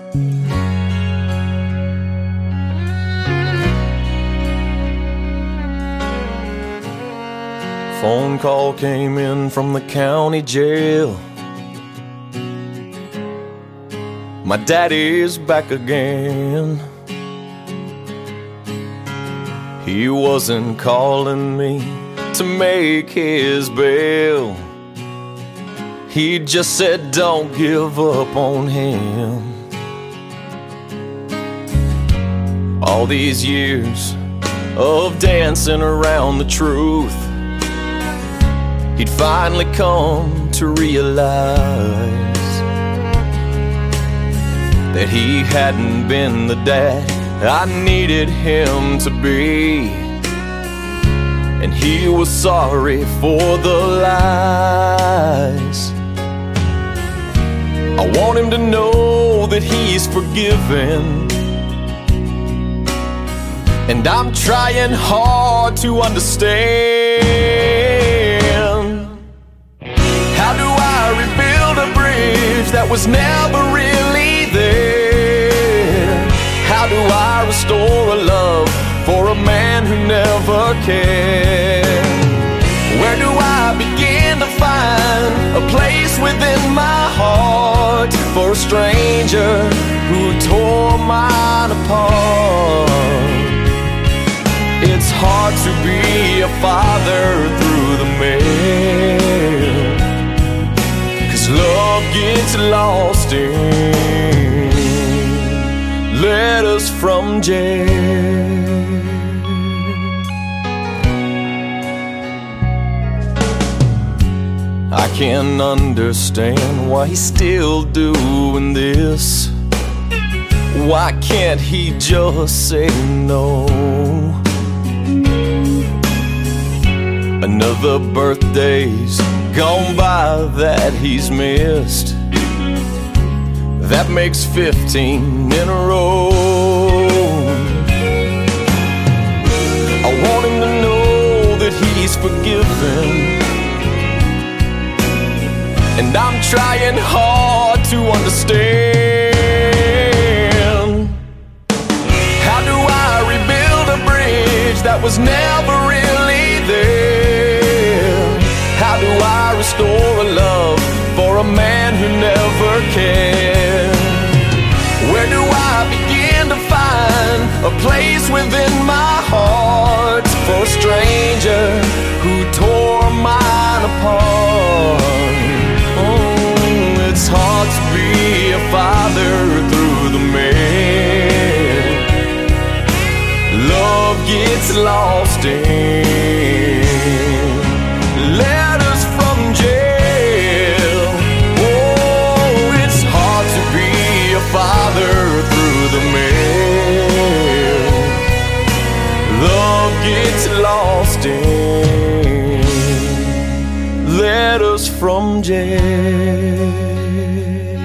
Phone call came in from the county jail. My daddy's back again. He wasn't calling me to make his bail. He just said don't give up on him. All these years of dancing around the truth, he'd finally come to realize that he hadn't been the dad I needed him to be. And he was sorry for the lies. I want him to know that he's forgiven, and I'm trying hard to understand. How do I rebuild a bridge that was never really there? How do I restore a love for a man who never cared? Where do I begin to find a place within my heart for a stranger who tore mine apart? It's hard to be a father through the mail, 'cause love gets lost in letters from jail. I can't understand why he's still doing this. Why can't he just say no? Another birthday's gone by that he's missed. That makes 15 in a row. I want him to know that he's forgiven, and I'm trying hard to understand. How do I rebuild a bridge that was never really there? How do I restore a love for a man who never cared? Where do I begin to find a place within my heart for a stranger who tore mine apart? It's hard to be a father through the mail. Love gets lost in letters from jail. Oh, it's hard to be a father through the mail. Love gets lost in letters from jail.